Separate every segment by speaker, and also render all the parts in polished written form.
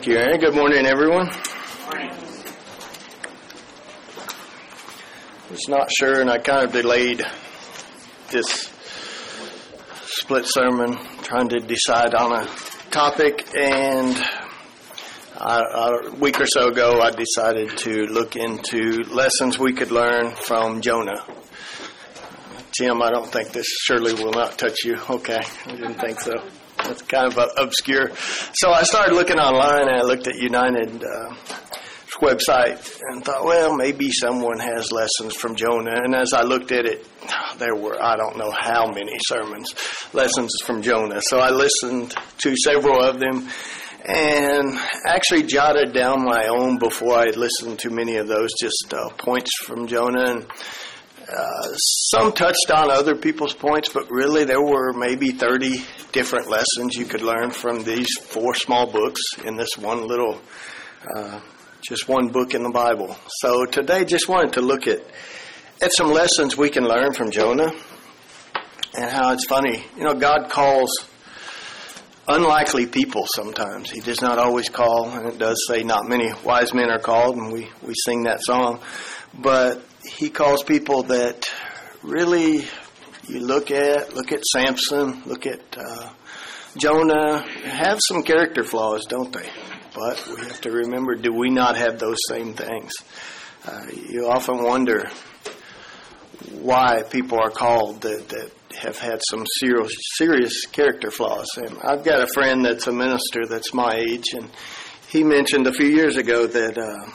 Speaker 1: Thank you, Aaron. Good morning, everyone. Was not sure, and I kind of delayed this split sermon, trying to decide on a topic, and a week or so ago, I decided to look into lessons we could learn from Jonah. Jim, I don't think this surely will not touch you. Okay, I didn't think so. That's kind of obscure. So I started looking online, and I looked at United's website and thought, well, maybe someone has lessons from Jonah. And as I looked at it, there were, I don't know how many lessons from Jonah. So I listened to several of them and actually jotted down my own before I listened to many of those, just points from Jonah. And some touched on other people's points, but really there were maybe 30 different lessons you could learn from these 4 small books in this one little, just one book in the Bible. So today just wanted to look at some lessons we can learn from Jonah and how it's funny. You know, God calls unlikely people sometimes. He does not always call, and it does say not many wise men are called, and we sing that song. But He calls people that really you look at Samson, look at Jonah, have some character flaws, don't they? But we have to remember, do we not have those same things? You often wonder why people are called that have had some serious character flaws. And I've got a friend that's a minister that's my age, and he mentioned a few years ago that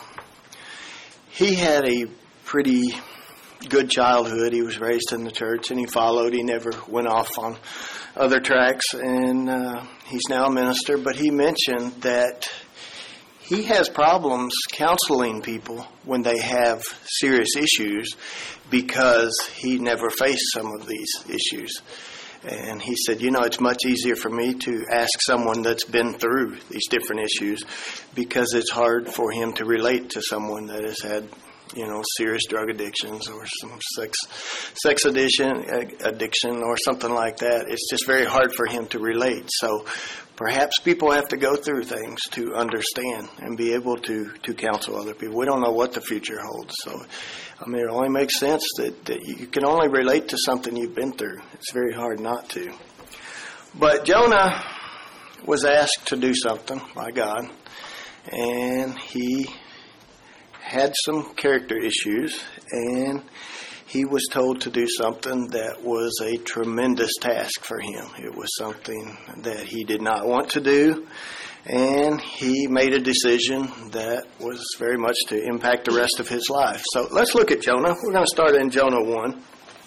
Speaker 1: he had a pretty good childhood. He was raised in the church, and he followed. He never went off on other tracks, and he's now a minister. But he mentioned that he has problems counseling people when they have serious issues because he never faced some of these issues. And he said, you know, it's much easier for me to ask someone that's been through these different issues because it's hard for him to relate to someone that has had, you know, serious drug addictions or some sex addiction or something like that. It's just very hard for him to relate. So perhaps people have to go through things to understand and be able to counsel other people. We don't know what the future holds. So, I mean, it only makes sense that you can only relate to something you've been through. It's very hard not to. But Jonah was asked to do something by God, and he had some character issues, and he was told to do something that was a tremendous task for him. It was something that he did not want to do, and he made a decision that was very much to impact the rest of his life. So let's look at Jonah. We're going to start in Jonah 1.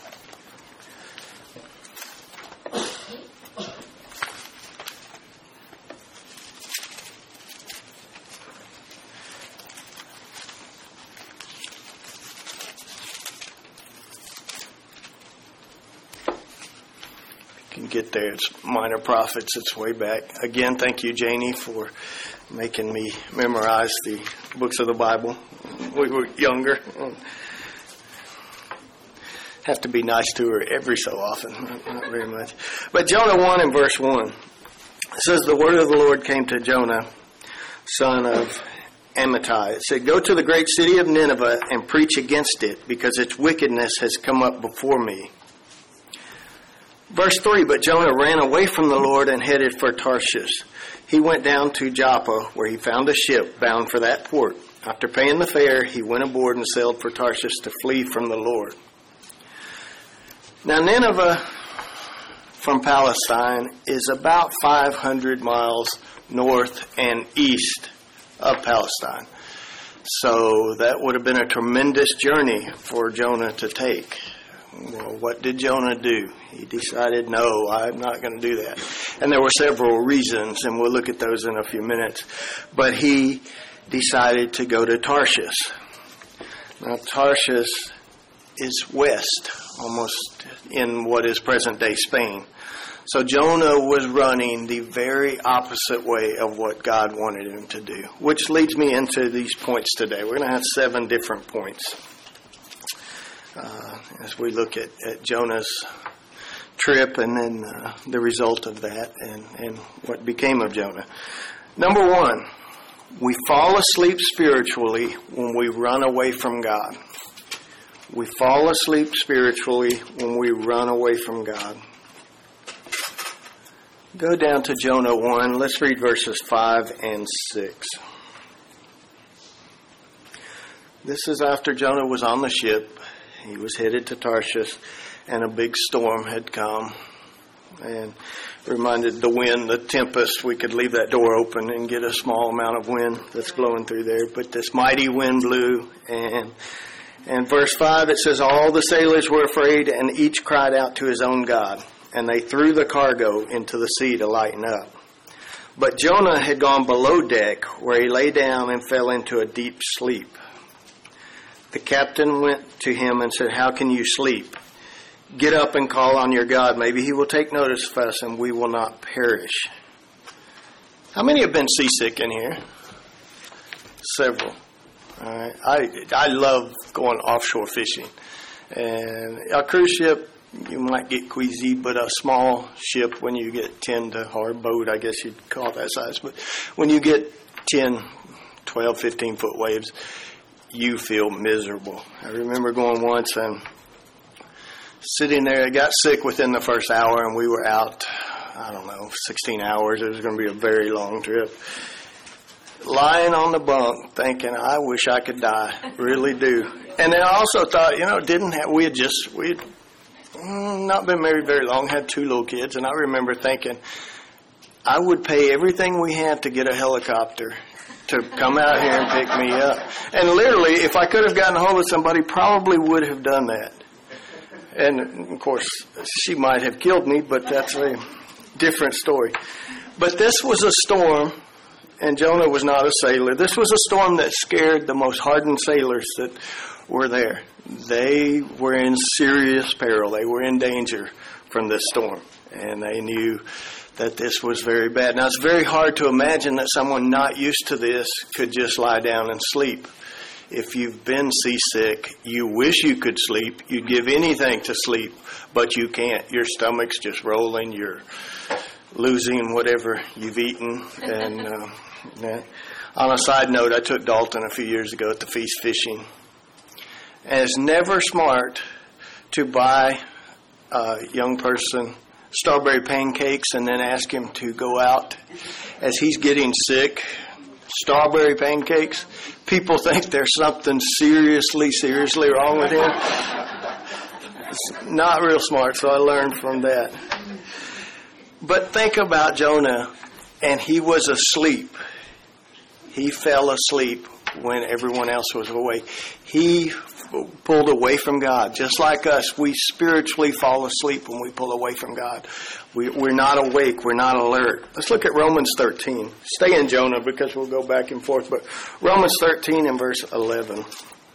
Speaker 1: Get there. It's Minor Prophets. It's way back. Again, thank you, Janie, for making me memorize the books of the Bible. We were younger. Have to be nice to her every so often. Not very much. But Jonah 1 and verse 1. It says, the word of the Lord came to Jonah, son of Amittai. It said, go to the great city of Nineveh and preach against it, because its wickedness has come up before me. Verse 3, but Jonah ran away from the Lord and headed for Tarshish. He went down to Joppa, where he found a ship bound for that port. After paying the fare, he went aboard and sailed for Tarshish to flee from the Lord. Now, Nineveh from Palestine is about 500 miles north and east of Palestine. So that would have been a tremendous journey for Jonah to take. Well, what did Jonah do? He decided, no, I'm not going to do that. And there were several reasons, and we'll look at those in a few minutes. But he decided to go to Tarshish. Now, Tarshish is west, almost in what is present-day Spain. So Jonah was running the very opposite way of what God wanted him to do, which leads me into these points today. We're going to have 7 different points as we look at Jonah's trip and then the result of that and what became of Jonah. Number 1, We fall asleep spiritually when we run away from God. We fall asleep spiritually when we run away from God. Go down to Jonah 1. Let's read verses 5 and 6. This is after Jonah was on the ship. He was headed to Tarshish, and a big storm had come. And reminded the wind, the tempest, we could leave that door open and get a small amount of wind that's blowing through there. But this mighty wind blew, and verse 5, it says, all the sailors were afraid, and each cried out to his own God. And they threw the cargo into the sea to lighten up. But Jonah had gone below deck, where he lay down and fell into a deep sleep. The captain went to him and said, how can you sleep? Get up and call on your God. Maybe he will take notice of us and we will not perish. How many have been seasick in here? Several. All right. I love going offshore fishing. And a cruise ship, you might get queasy, but a small ship, when you get 10 to, or a boat, I guess you'd call that size, but when you get 10, 12, 15-foot waves, you feel miserable. I remember going once and sitting there. I got sick within the first hour, and we were out, 16 hours. It was going to be a very long trip. Lying on the bunk thinking, I wish I could die. Really do. And then I also thought, we had not been married very long, had 2 little kids, and I remember thinking, I would pay everything we have to get a helicopter to come out here and pick me up. And literally, if I could have gotten a hold of somebody, probably would have done that. And, of course, she might have killed me, but that's a different story. But this was a storm, and Jonah was not a sailor. This was a storm that scared the most hardened sailors that were there. They were in serious peril. They were in danger from this storm, and they knew that this was very bad. Now, it's very hard to imagine that someone not used to this could just lie down and sleep. If you've been seasick, you wish you could sleep. You'd give anything to sleep, but you can't. Your stomach's just rolling. You're losing whatever you've eaten. And on a side note, I took Dalton a few years ago at the feast fishing. And it's never smart to buy a young person strawberry pancakes and then ask him to go out as he's getting sick. Strawberry pancakes. People think there's something seriously wrong with him. It's not real smart, so I learned from that. But think about Jonah, and he was asleep. He fell asleep when everyone else was awake. He pulled away from God. Just like us, we spiritually fall asleep when we pull away from God. We're not awake. We're not alert. Let's look at Romans 13. Stay in Jonah because we'll go back and forth. But Romans 13 and verse 11.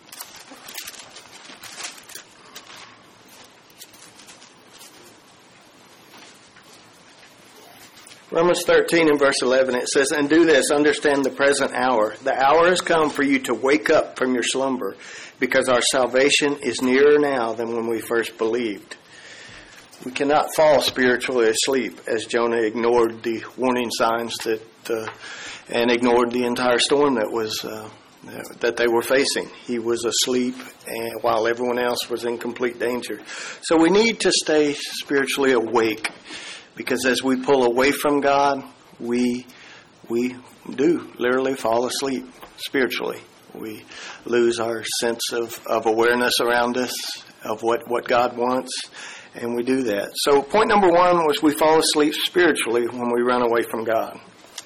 Speaker 1: Romans 13 and verse 11, it says, and do this, understand the present hour. The hour has come for you to wake up from your slumber, because our salvation is nearer now than when we first believed. We cannot fall spiritually asleep, as Jonah ignored the warning signs and ignored the entire storm that they were facing. He was asleep, and while everyone else was in complete danger. So we need to stay spiritually awake. Because as we pull away from God, we do literally fall asleep spiritually. We lose our sense of awareness around us, of what God wants, and we do that. So point number 1 was we fall asleep spiritually when we run away from God.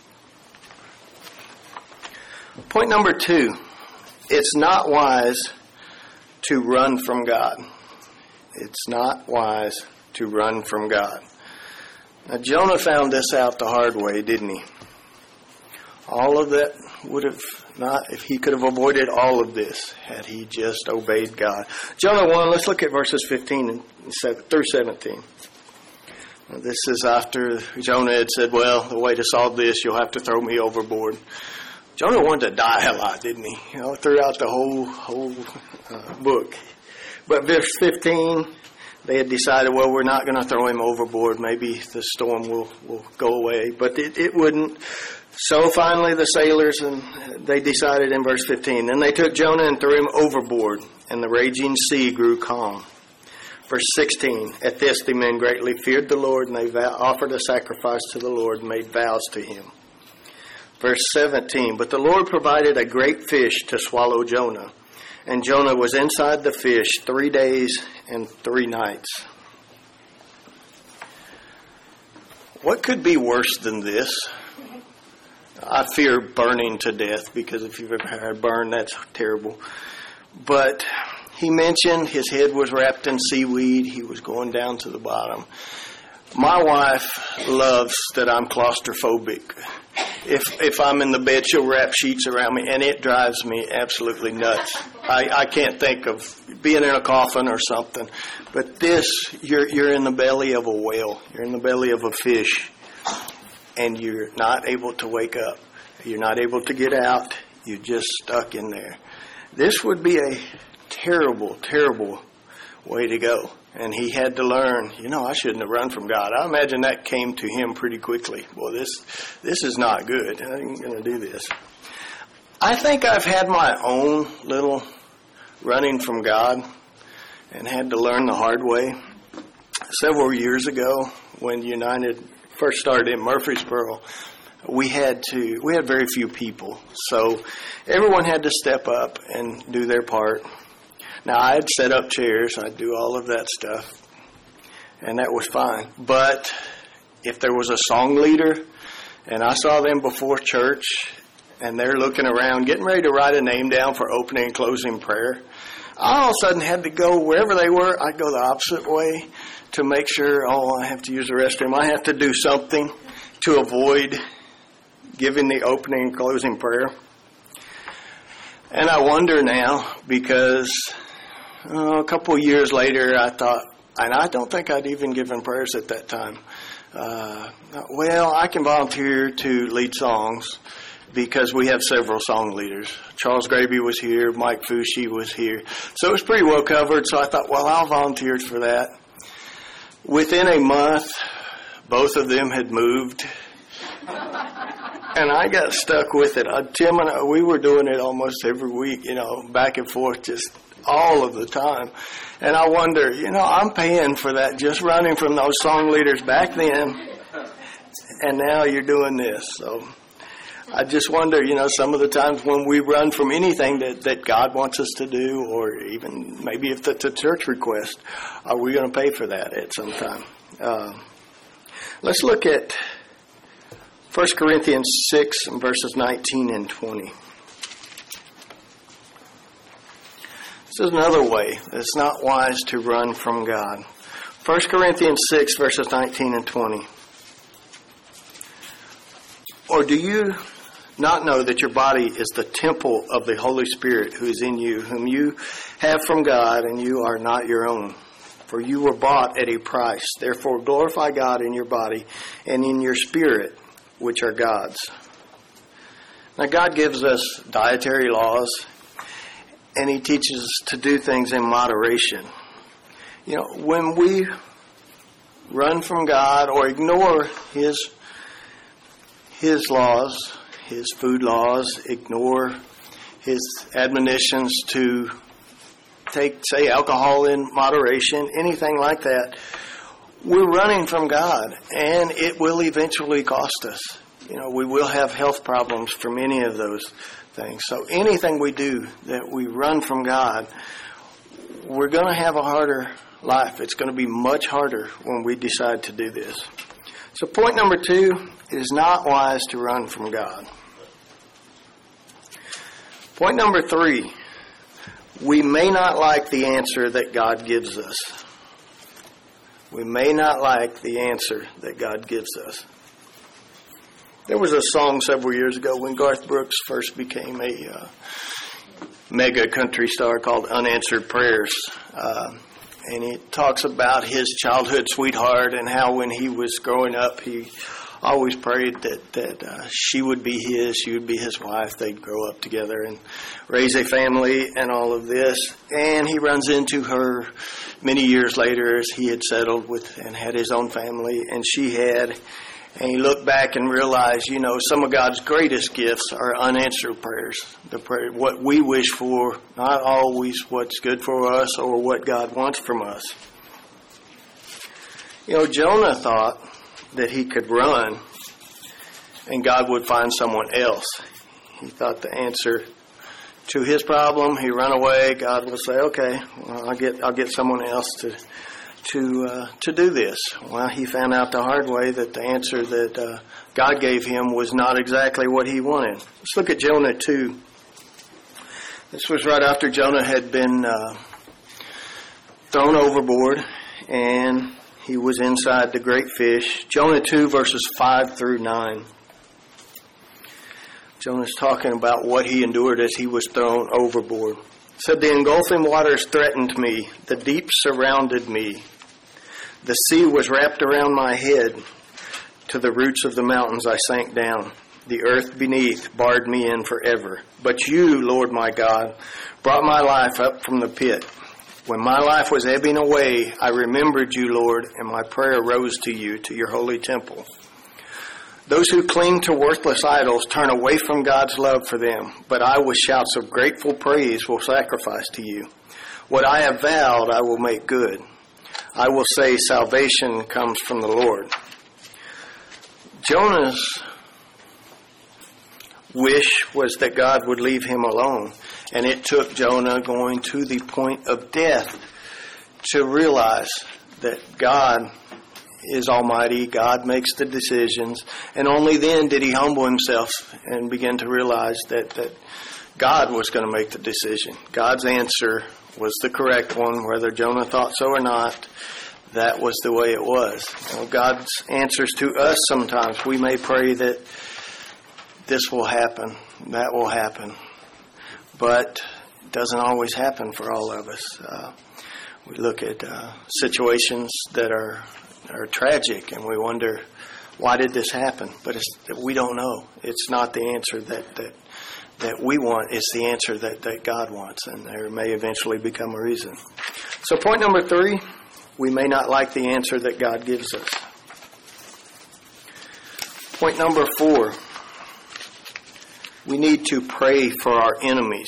Speaker 1: Point number 2, it's not wise to run from God. It's not wise to run from God. Now, Jonah found this out the hard way, didn't he? All of that would have not, if he could have avoided all of this, had he just obeyed God. Jonah 1, let's look at verses 15 through 17. Now, this is after Jonah had said, well, the way to solve this, you'll have to throw me overboard. Jonah wanted to die a lot, didn't he? Throughout the whole book. But verse 15... they had decided, well, we're not going to throw him overboard. Maybe the storm will go away. But it wouldn't. So finally the sailors, and they decided in verse 15, then they took Jonah and threw him overboard, and the raging sea grew calm. Verse 16, at this the men greatly feared the Lord, and they offered a sacrifice to the Lord and made vows to him. Verse 17, but the Lord provided a great fish to swallow Jonah, and Jonah was inside the fish 3 days and 3 nights. What could be worse than this? I fear burning to death, because if you've ever had a burn, that's terrible. But he mentioned his head was wrapped in seaweed. He was going down to the bottom. My wife loves that I'm claustrophobic. If I'm in the bed, she'll wrap sheets around me, and it drives me absolutely nuts. I can't think of being in a coffin or something. But this, you're in the belly of a whale. You're in the belly of a fish, and you're not able to wake up. You're not able to get out. You're just stuck in there. This would be a terrible, terrible way to go. And he had to learn, I shouldn't have run from God. I imagine that came to him pretty quickly. Well, this is not good. I ain't going to do this. I think I've had my own little running from God and had to learn the hard way. Several years ago, when United first started in Murfreesboro, we had very few people. So everyone had to step up and do their part. Now, I'd set up chairs, I'd do all of that stuff, and that was fine. But if there was a song leader, and I saw them before church, and they're looking around, getting ready to write a name down for opening and closing prayer, I all of a sudden had to go wherever they were. I'd go the opposite way to make sure, I have to use the restroom. I have to do something to avoid giving the opening and closing prayer. And I wonder now, because a couple of years later, I thought, and I don't think I'd even given prayers at that time. I can volunteer to lead songs because we have several song leaders. Charles Graby was here, Mike Fushi was here. So it was pretty well covered, so I thought, I'll volunteer for that. Within a month, both of them had moved. And I got stuck with it. Tim and I, we were doing it almost every week, back and forth, just all of the time. And I wonder, I'm paying for that, just running from those song leaders back then, and now you're doing this. So I just wonder, some of the times when we run from anything that God wants us to do, or even maybe if it's a church request, are we going to pay for that at some time? Let's look at 1 Corinthians 6 and verses 19 and 20. This is another way. It's not wise to run from God. 1 Corinthians 6 verses 19 and 20. Or do you not know that your body is the temple of the Holy Spirit who is in you, whom you have from God, and you are not your own? For you were bought at a price. Therefore glorify God in your body and in your spirit, which are God's. Now, God gives us dietary laws, and He teaches us to do things in moderation. When we run from God or ignore His laws, His food laws, ignore His admonitions to take, say, alcohol in moderation, anything like that, we're running from God, and it will eventually cost us. We will have health problems from any of those things. So anything we do that we run from God, we're going to have a harder life. It's going to be much harder when we decide to do this. So point number 2, it is not wise to run from God. Point number 3, we may not like the answer that God gives us. We may not like the answer that God gives us. There was a song several years ago when Garth Brooks first became a mega country star called Unanswered Prayers. And it talks about his childhood sweetheart and how when he was growing up, he always prayed that she would be his wife. They'd grow up together and raise a family and all of this. And he runs into her many years later as he had settled with and had his own family, and she had. And you look back and realize, some of God's greatest gifts are unanswered prayers. What we wish for, not always what's good for us or what God wants from us. Jonah thought that he could run and God would find someone else. He thought the answer to his problem, he run away, God will say, okay, well, I'll get someone else to do this. Well, he found out the hard way that the answer that God gave him was not exactly what he wanted. Let's look at Jonah 2. This was right after Jonah had been thrown overboard and he was inside the great fish. Jonah 2 verses 5 through 9. Jonah's talking about what he endured as he was thrown overboard. It said, the engulfing waters threatened me. The deep surrounded me. The sea was wrapped around my head. To the roots of the mountains I sank down. The earth beneath barred me in forever. But you, Lord my God, brought my life up from the pit. When my life was ebbing away, I remembered you, Lord, and my prayer rose to you, to your holy temple. Those who cling to worthless idols turn away from God's love for them, but I with shouts of grateful praise will sacrifice to you. What I have vowed I will make good. I will say salvation comes from the Lord. Jonah's wish was that God would leave him alone, and it took Jonah going to the point of death to realize that God is almighty, God makes the decisions, and only then did he humble himself and begin to realize that God was going to make the decision. God's answer was the correct one, whether Jonah thought so or not. That was the way it was. God's answers to us sometimes, we may pray that this will happen, that will happen, but it doesn't always happen for all of us. We look at situations that are tragic, and we wonder, why did this happen? But we don't know. It's not the answer that we want. It's the answer that God wants, and there may eventually become a reason. So point number 3, we may not like the answer that God gives us. Point number 4, we need to pray for our enemies.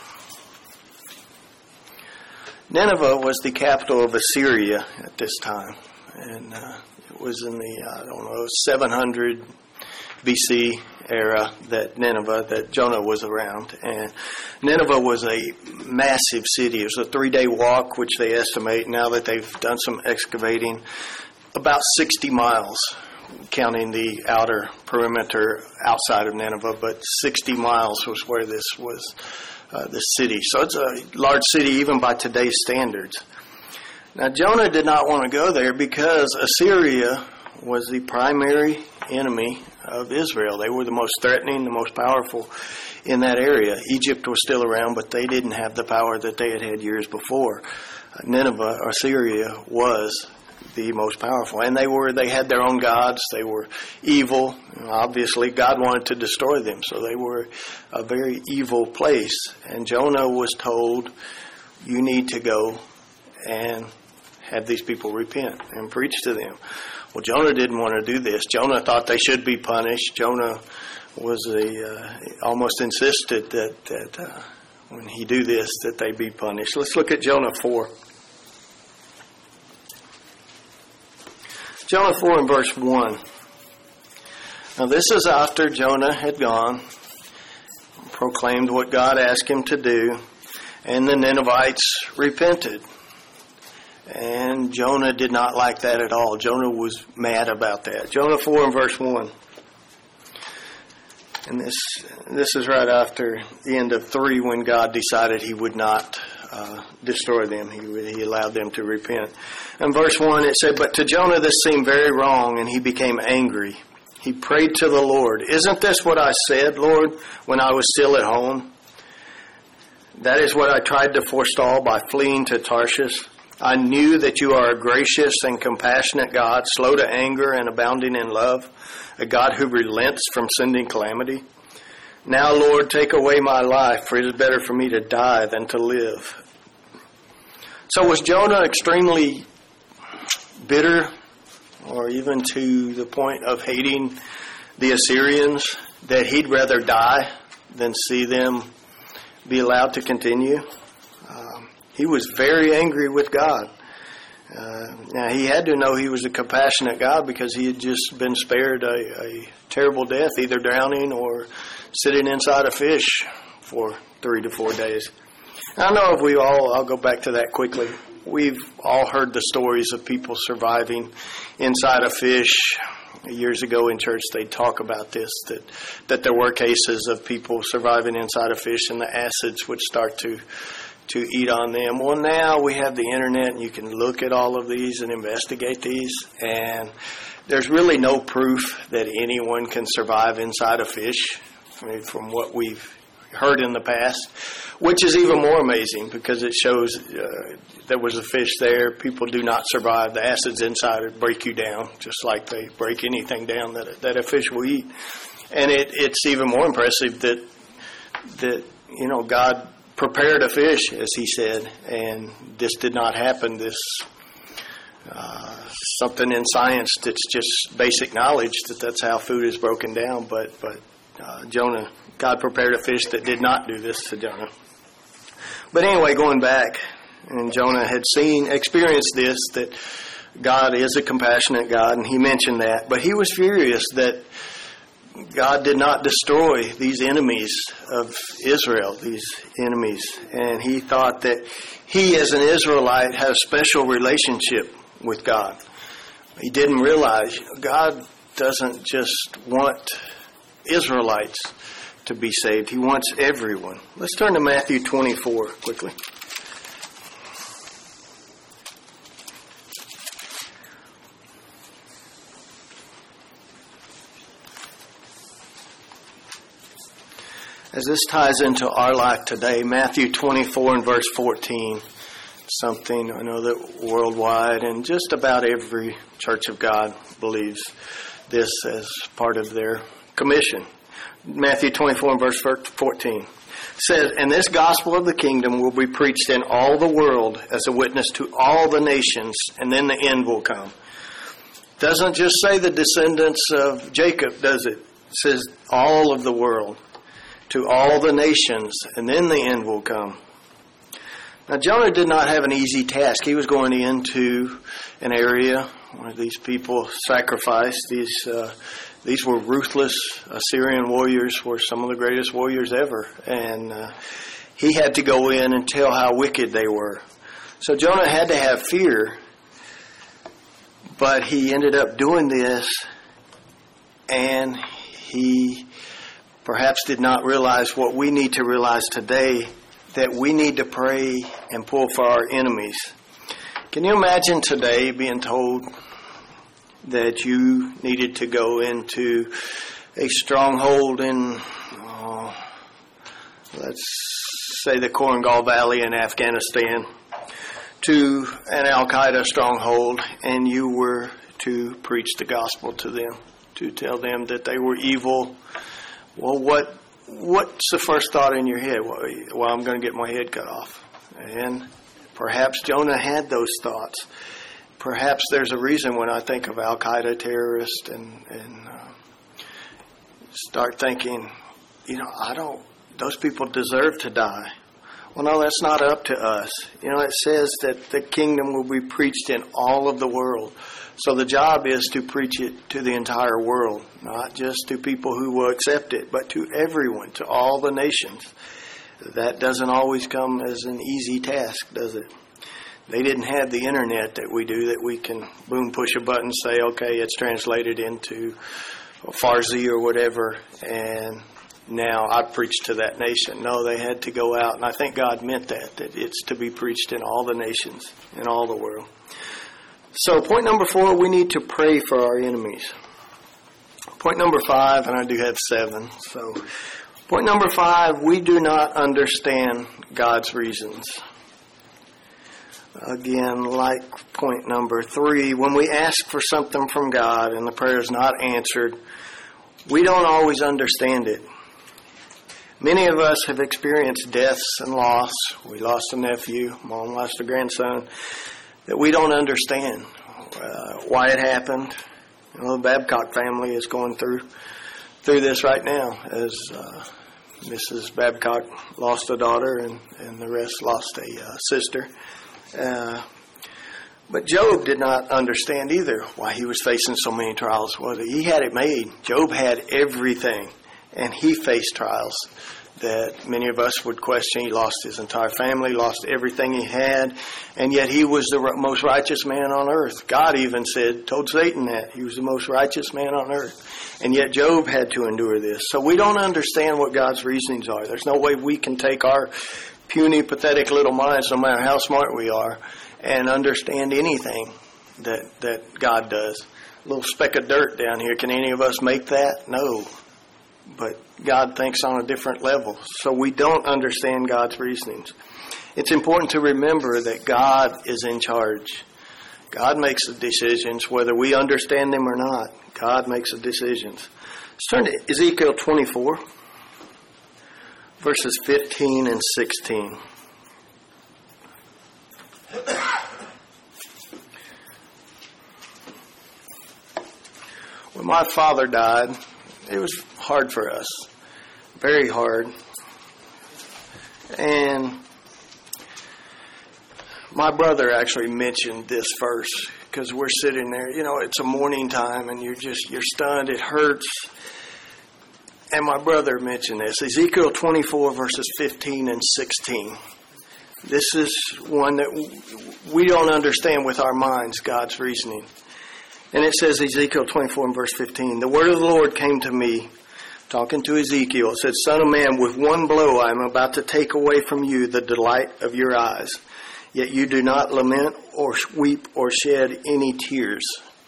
Speaker 1: Nineveh was the capital of Assyria at this time. And it was in the, 700 BC era that Jonah was around. And Nineveh was a massive city. It was a 3-day walk, which they estimate, now that they've done some excavating, about 60 miles, counting the outer perimeter outside of Nineveh. But 60 miles was where this was, the city. So it's a large city even by today's standards. Now, Jonah did not want to go there because Assyria was the primary enemy of Israel. They were the most threatening, the most powerful in that area. Egypt was still around, but they didn't have the power that they had had years before. Nineveh, or Assyria, was the most powerful. And they had their own gods. They were evil. Obviously, God wanted to destroy them, so they were a very evil place. And Jonah was told, you need to go and have these people repent and preach to them. Well, Jonah didn't want to do this. Jonah thought they should be punished. Jonah was almost insisted that when he do this, that they be punished. Let's look at Jonah 4. Jonah 4 and verse 1. Now this is after Jonah had gone, proclaimed what God asked him to do, and the Ninevites repented. And Jonah did not like that at all. Jonah was mad about that. Jonah 4 and verse 1. And this is right after the end of 3 when God decided he would not destroy them. He allowed them to repent. In verse 1 it said, but to Jonah this seemed very wrong, and he became angry. He prayed to the Lord, isn't this what I said, Lord, when I was still at home? That is what I tried to forestall by fleeing to Tarshish. I knew that you are a gracious and compassionate God, slow to anger and abounding in love, a God who relents from sending calamity. Now, Lord, take away my life, for it is better for me to die than to live. So was Jonah extremely bitter? or even to the point of hating the Assyrians, that he'd rather die than see them be allowed to continue. He was very angry with God. Now, he had to know he was a compassionate God because he had just been spared a terrible death, either drowning or sitting inside a fish for 3 to 4 days. I know if I'll go back to that quickly. We've all heard the stories of people surviving inside a fish. Years ago in church, they talk about this, that there were cases of people surviving inside a fish and the acids would start to eat on them. Well, now we have the internet and you can look at all of these and investigate these, and there's really no proof that anyone can survive inside a fish, from what we've heard in the past, which is even more amazing because it shows there was a fish there. People do not survive. The acids inside would break you down, just like they break anything down that a fish will eat. And it's even more impressive that God prepared a fish, as he said, and this did not happen. This something in science that's just basic knowledge that's how food is broken down. But Jonah, God prepared a fish that did not do this to Jonah. But anyway, going back, and Jonah had experienced this, that God is a compassionate God, and he mentioned that. But he was furious that God did not destroy these enemies of Israel, these enemies. And he thought that he, as an Israelite, had a special relationship with God. He didn't realize God doesn't just want Israelites to be saved. He wants everyone. Let's turn to Matthew 24 quickly. As this ties into our life today, Matthew 24 and verse 14, something I know that worldwide and just about every Church of God believes this as part of their commission. Matthew 24 and verse 14 says, "And this gospel of the kingdom will be preached in all the world as a witness to all the nations, and then the end will come." Doesn't just say the descendants of Jacob, does it? It says all of the world, to all the nations, and then the end will come. Now, Jonah did not have an easy task. He was going into an area where these people sacrificed. These were ruthless Assyrian warriors, were some of the greatest warriors ever. And he had to go in and tell how wicked they were. So Jonah had to have fear, but he ended up doing this, and he perhaps did not realize what we need to realize today, that we need to pray and pull for our enemies. Can you imagine today being told that you needed to go into a stronghold in, let's say, the Korangal Valley in Afghanistan, to an Al-Qaeda stronghold, and you were to preach the gospel to them, to tell them that they were evil? Well, what's the first thought in your head? Well, I'm going to get my head cut off. And perhaps Jonah had those thoughts. Perhaps there's a reason when I think of Al-Qaeda terrorists and start thinking, those people deserve to die. Well, no, that's not up to us. It says that the kingdom will be preached in all of the world. So the job is to preach it to the entire world, not just to people who will accept it, but to everyone, to all the nations. That doesn't always come as an easy task, does it? They didn't have the internet that we do, that we can push a button, say, okay, it's translated into Farsi or whatever, and now I preach to that nation. No, they had to go out, and I think God meant that it's to be preached in all the nations, in all the world. So point number 4, we need to pray for our enemies. Point number 5, and I do have 7. So point number 5, we do not understand God's reasons. Again, like point number 3, when we ask for something from God and the prayer is not answered, we don't always understand it. Many of us have experienced deaths and loss. We lost a nephew, Mom lost a grandson, that we don't understand. why it happened. The Babcock family is going through this right now, as Mrs. Babcock lost a daughter and the rest lost a sister. But Job did not understand either why he was facing so many trials. Well, he had it made. Job had everything, and he faced trials that many of us would question. He lost his entire family, lost everything he had, and yet he was the most righteous man on earth. God even told Satan that he was the most righteous man on earth, and yet Job had to endure this. So we don't understand what God's reasonings are. There's no way we can take our puny, pathetic little minds, no matter how smart we are, and understand anything that God does. A little speck of dirt down here, can any of us make that? No. But God thinks on a different level. So we don't understand God's reasonings. It's important to remember that God is in charge. God makes the decisions, whether we understand them or not. God makes the decisions. Let's turn to Ezekiel 24, verses 15 and 16. When my father died, it was hard for us, very hard. And my brother actually mentioned this verse, because we're sitting there, it's a morning time and you're stunned, it hurts. And my brother mentioned this, Ezekiel 24 verses 15 and 16. This is one that we don't understand with our minds, God's reasoning. And it says, Ezekiel 24 and verse 15, the word of the Lord came to me, talking to Ezekiel. It said, Son of man, with one blow I am about to take away from you the delight of your eyes. Yet you do not lament or weep or shed any tears.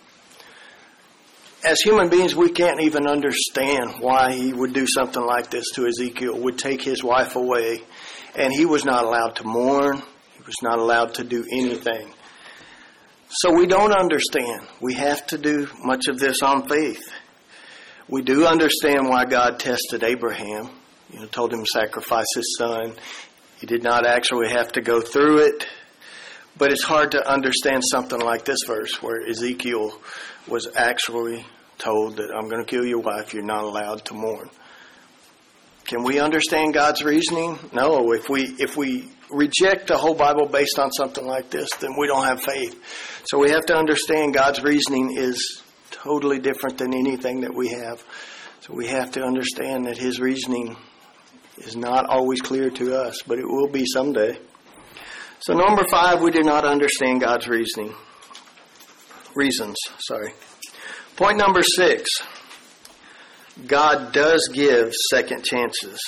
Speaker 1: As human beings, we can't even understand why he would do something like this to Ezekiel, would take his wife away. And he was not allowed to mourn. He was not allowed to do anything. So we don't understand. We have to do much of this on faith. We do understand why God tested Abraham. Told him to sacrifice his son. He did not actually have to go through it. But it's hard to understand something like this verse where Ezekiel was actually told that I'm going to kill your wife. You're not allowed to mourn. Can we understand God's reasoning? No. If we reject the whole Bible based on something like this, then we don't have faith. So we have to understand God's reasoning is totally different than anything that we have. So we have to understand that his reasoning is not always clear to us, but it will be someday. So number 5, we do not understand God's reasons. Point number 6, God does give second chances.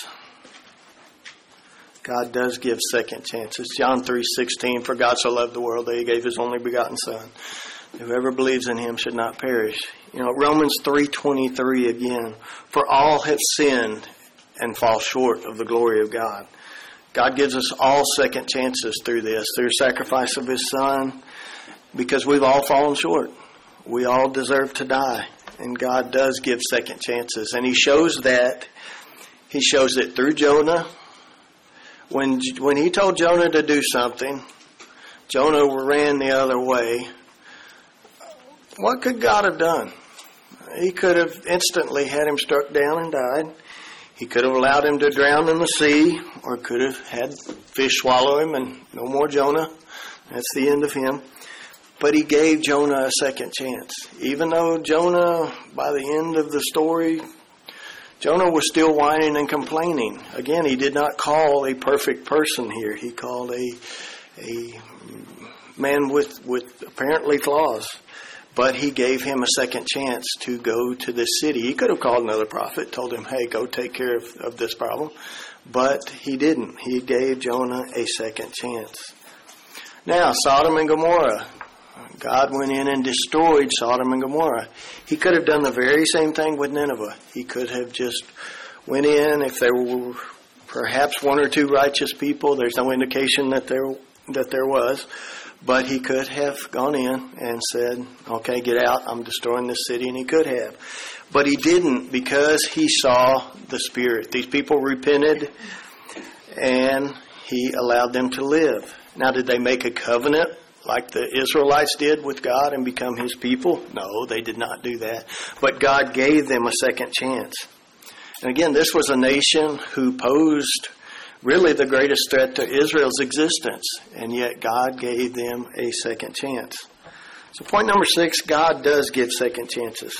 Speaker 1: God does give second chances. John 3:16, for God so loved the world that he gave his only begotten Son. Whoever believes in him should not perish. Romans 3:23 again, for all have sinned and fall short of the glory of God. God gives us all second chances through this, through the sacrifice of his Son, because we've all fallen short. We all deserve to die, and God does give second chances. And he shows that. He shows it through Jonah. When he told Jonah to do something, Jonah ran the other way. What could God have done? He could have instantly had him struck down and died. He could have allowed him to drown in the sea, or could have had fish swallow him and no more Jonah. That's the end of him. But he gave Jonah a second chance. Even though Jonah, by the end of the story, Jonah was still whining and complaining. Again, he did not call a perfect person here. He called a man with apparently flaws. But he gave him a second chance to go to the city. He could have called another prophet, told him, hey, go take care of this problem. But he didn't. He gave Jonah a second chance. Now, Sodom and Gomorrah. God went in and destroyed Sodom and Gomorrah. He could have done the very same thing with Nineveh. He could have just went in. If there were perhaps one or two righteous people, there's no indication that there was. But he could have gone in and said, okay, get out, I'm destroying this city, and he could have. But he didn't, because he saw the Spirit. These people repented, and he allowed them to live. Now, did they make a covenant like the Israelites did with God and become His people? No, they did not do that. But God gave them a second chance. And again, this was a nation who posed really the greatest threat to Israel's existence, and yet God gave them a second chance. So point number 6, God does give second chances.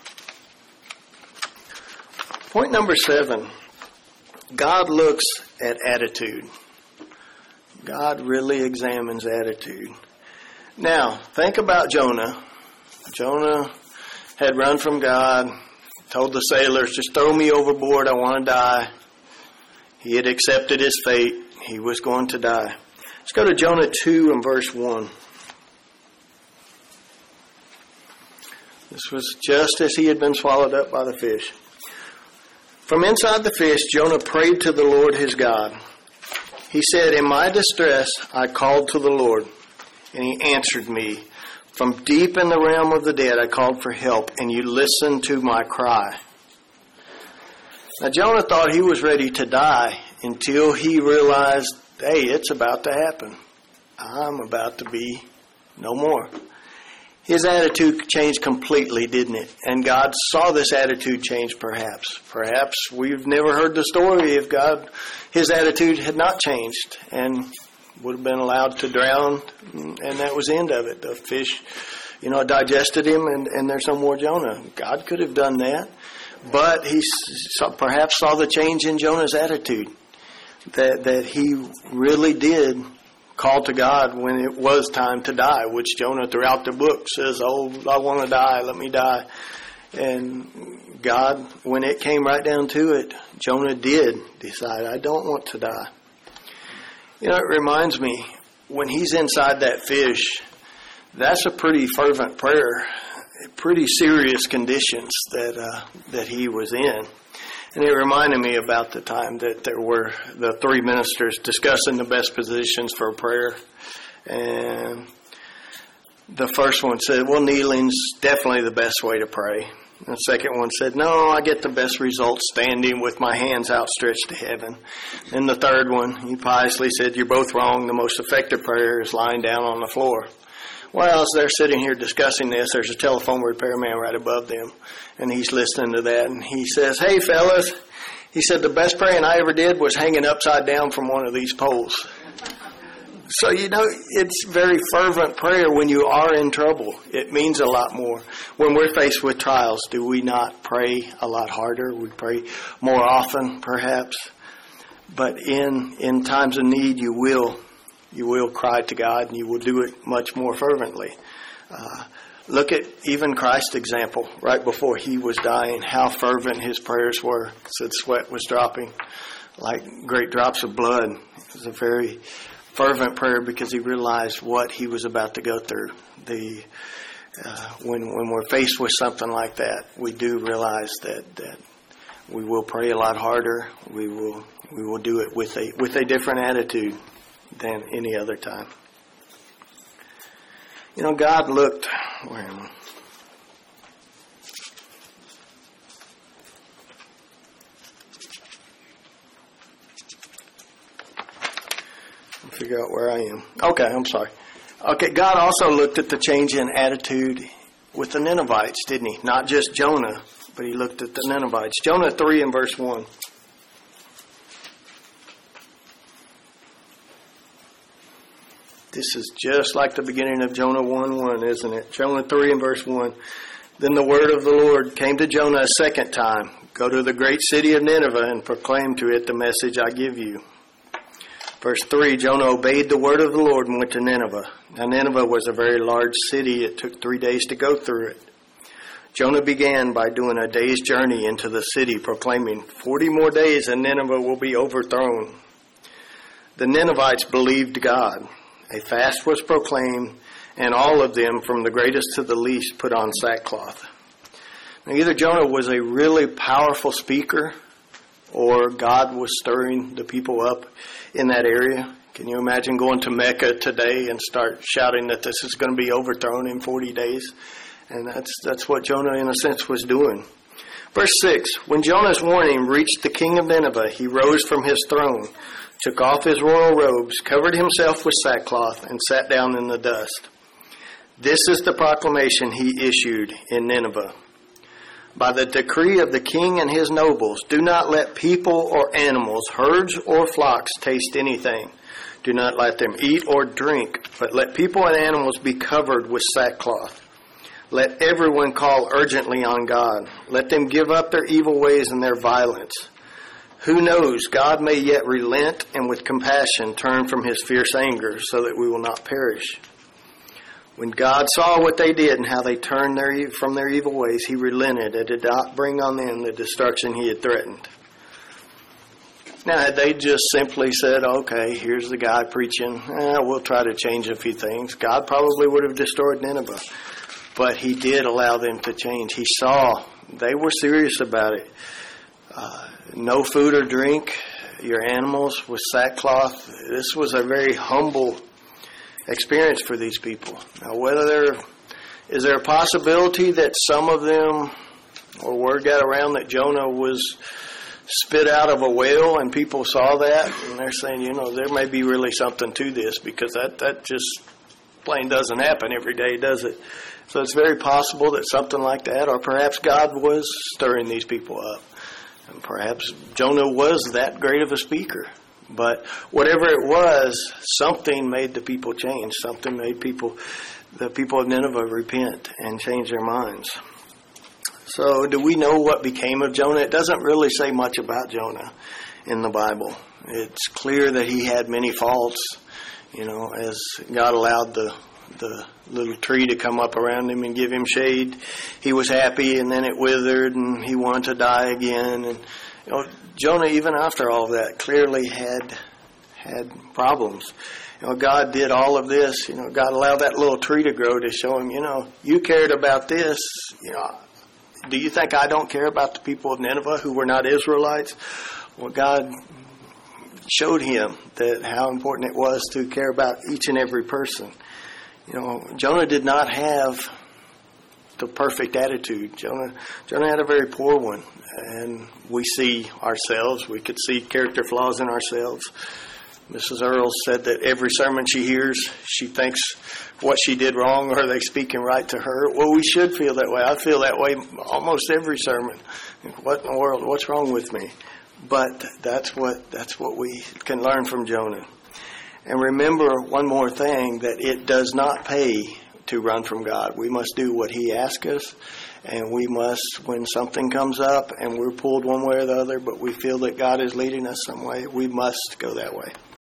Speaker 1: Point number 7, God looks at attitude. God really examines attitude. Now, think about Jonah. Jonah had run from God, told the sailors, just throw me overboard, I want to die. He had accepted his fate. He was going to die. Let's go to Jonah 2 and verse 1. This was just as he had been swallowed up by the fish. From inside the fish, Jonah prayed to the Lord his God. He said, in my distress, I called to the Lord, and He answered me. From deep in the realm of the dead, I called for help, and You listened to my cry. Now, Jonah thought he was ready to die until he realized, hey, it's about to happen. I'm about to be no more. His attitude changed completely, didn't it? And God saw this attitude change perhaps. Perhaps we've never heard the story if His attitude had not changed and would have been allowed to drown, and that was the end of it. The fish, digested him, and there's no more Jonah. God could have done that, but He perhaps saw the change in Jonah's attitude, that he really did call to God when it was time to die, which Jonah throughout the book says, oh, I want to die, let me die. And God, when it came right down to it, Jonah did decide, I don't want to die. It reminds me, when he's inside that fish, that's a pretty fervent prayer, pretty serious conditions that he was in. And it reminded me about the time that there were the 3 ministers discussing the best positions for prayer. And the first one said, well, kneeling's definitely the best way to pray. And the second one said, no, I get the best results standing with my hands outstretched to heaven. And the third one, he piously said, you're both wrong. The most effective prayer is lying down on the floor. Well, as they're sitting here discussing this, there's a telephone repairman right above them, and he's listening to that, and he says, hey, fellas, he said, the best praying I ever did was hanging upside down from one of these poles. So, it's very fervent prayer when you are in trouble. It means a lot more. When we're faced with trials, do we not pray a lot harder? We pray more often, perhaps. But in times of need, you will cry to God, and you will do it much more fervently. Look at even Christ's example right before He was dying, how fervent His prayers were. It said sweat was dropping like great drops of blood. It was a very fervent prayer because He realized what He was about to go through. When we're faced with something like that, we do realize that we will pray a lot harder. We will do it with a different attitude than any other time. God looked. Where am I? I'll figure out where I am. Okay, I'm sorry. Okay, God also looked at the change in attitude with the Ninevites, didn't He? Not just Jonah, but He looked at the Ninevites. Jonah 3 and verse 1. This is just like the beginning of Jonah 1:1, isn't it? Jonah 3 and verse 1. Then the word of the Lord came to Jonah a second time. Go to the great city of Nineveh and proclaim to it the message I give you. Verse 3, Jonah obeyed the word of the Lord and went to Nineveh. Now Nineveh was a very large city. It took 3 days to go through it. Jonah began by doing a day's journey into the city, proclaiming, 40 more days and Nineveh will be overthrown. The Ninevites believed God. A fast was proclaimed, and all of them, from the greatest to the least, put on sackcloth. Now, either Jonah was a really powerful speaker, or God was stirring the people up in that area. Can you imagine going to Mecca today and start shouting that this is going to be overthrown in 40 days? And that's what Jonah, in a sense, was doing. Verse 6, when Jonah's warning reached the king of Nineveh, he rose from his throne, took off his royal robes, covered himself with sackcloth, and sat down in the dust. This is the proclamation he issued in Nineveh. By the decree of the king and his nobles, do not let people or animals, herds or flocks taste anything. Do not let them eat or drink, but let people and animals be covered with sackcloth. Let everyone call urgently on God. Let them give up their evil ways and their violence. Who knows, God may yet relent and with compassion turn from his fierce anger so that we will not perish. When God saw what they did and how they turned from their evil ways, he relented and did not bring on them the destruction he had threatened. Now, had they just simply said, okay, here's the guy preaching, we'll try to change a few things, God probably would have destroyed Nineveh. But he did allow them to change. He saw they were serious about it. No food or drink, your animals with sackcloth. This was a very humble experience for these people. Now, is there a possibility that some of them, or word got around that Jonah was spit out of a whale and people saw that and they're saying, there may be really something to this, because that just plain doesn't happen every day, does it? So it's very possible that something like that, or perhaps God was stirring these people up. And perhaps Jonah was that great of a speaker. But whatever it was, something made the people change. Something made the people of Nineveh repent and change their minds. So do we know what became of Jonah? It doesn't really say much about Jonah in the Bible. It's clear that he had many faults. As God allowed the little tree to come up around him and give him shade, he was happy, and then it withered and he wanted to die again. And Jonah, even after all that, clearly had problems. God did all of this. God allowed that little tree to grow to show him, you cared about this. Do you think I don't care about the people of Nineveh who were not Israelites? Well, God showed him that how important it was to care about each and every person. Jonah did not have the perfect attitude. Jonah had a very poor one. And we see ourselves. We could see character flaws in ourselves. Mrs. Earls said that every sermon she hears, she thinks what she did wrong, or are they speaking right to her? Well, we should feel that way. I feel that way almost every sermon. What in the world? What's wrong with me? But that's what we can learn from Jonah. And remember one more thing, that it does not pay to run from God. We must do what he asks us, and we must, when something comes up and we're pulled one way or the other, but we feel that God is leading us some way, we must go that way.